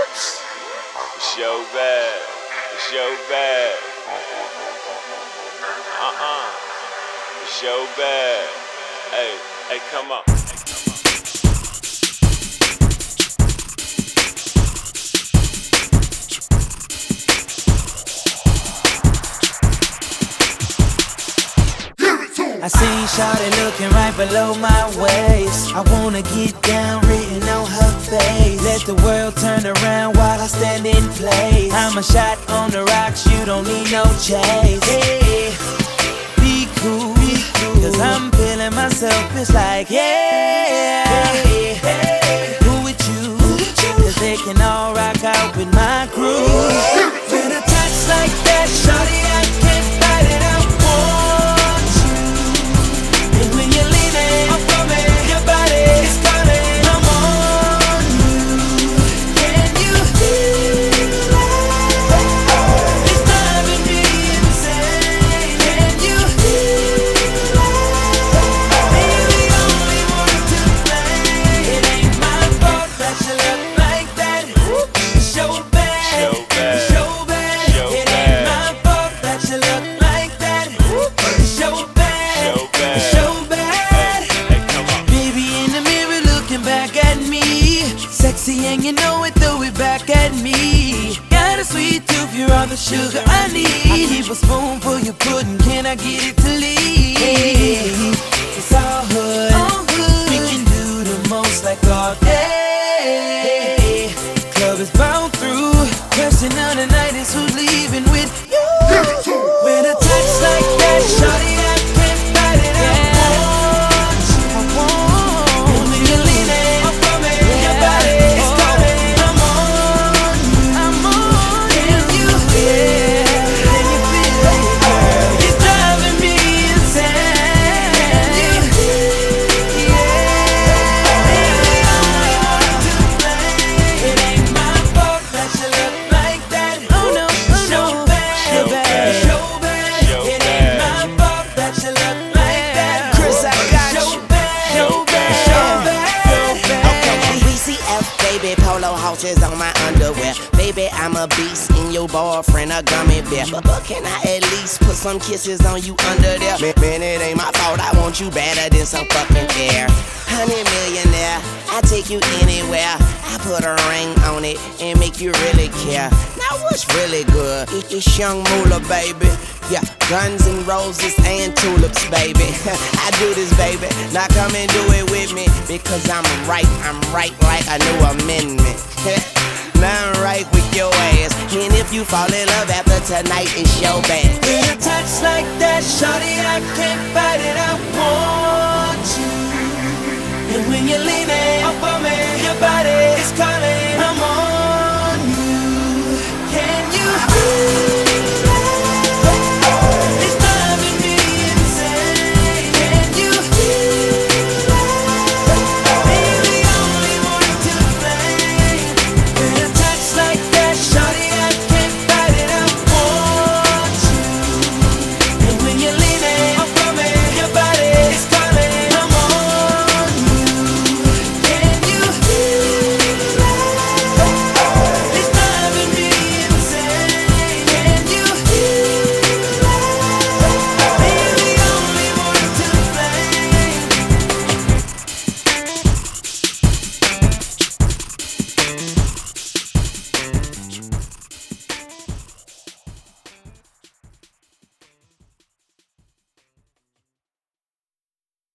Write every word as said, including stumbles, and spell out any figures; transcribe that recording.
It's your bad. It's your bad. Uh-uh. It's your bad. Hey, hey, come on. I seen Shawty looking right below my waist. I wanna get down, written on her face. Let the world turn around while I stand in place. I'm a shot on the rocks, you don't need no chase. Hey, be cool, be cool, cause I'm feeling myself, it's like, yeah, hey, hey, who with you? Cause they can all rock out with my crew. With a touch like that, Shawty, I can't fight it, I want you. And when you're leaning up on me, your body is calling, I'm on you. Can you feel that? It's driving me insane. Can you feel that? You're the only one to blame. It ain't my fault that you look like that. It's your bad. It's your bad. It ain't my fault that you look like that. It's your bad. It's your bad. Baby in the mirror looking back at me. Sexy and you know it, throw it back at me. Got a sweet tooth, you're all the sugar I need. I keep a spoon for your pudding, can I get it to leave? It's all hood, we can do the most like all day. Club is bound through, question of the night is who's leaving with you. With a touch like that, shawty, I can't fight it, I want you. I want you. When you're leaning up on me, your body is calling, I'm on you. I'm on you. Can you feel? Can you feel it, girl? You're driving me insane. Can you feel? Yeah. You're the only one to blame. It ain't my fault that you look like that. Oh no, oh no, bad, bad, it's your bad. It ain't my fault that you look like that. Chris, I got It's you. your bad, your bad, your bad. Okay, B C F, baby, polo houses on my underwear. Baby, I'm a beast in your boyfriend, a gummy bear. But, but can I at least put some kisses on you under there? Man, man, it ain't my fault, I want you better than some fucking air. Honey millionaire, I take you anywhere. I put a ring on it and make you really care. Now what's really good? It- It's young moolah, baby. Yeah, guns and roses and tulips, baby. I do this, baby. Now come and do it with me because I'm right. I'm right like a new amendment. Now I'm right with your ass. And if you fall in love after tonight, it's your bad. With a touch like that, shawty, I can't fight it, I want you. And when you're leaning up on me,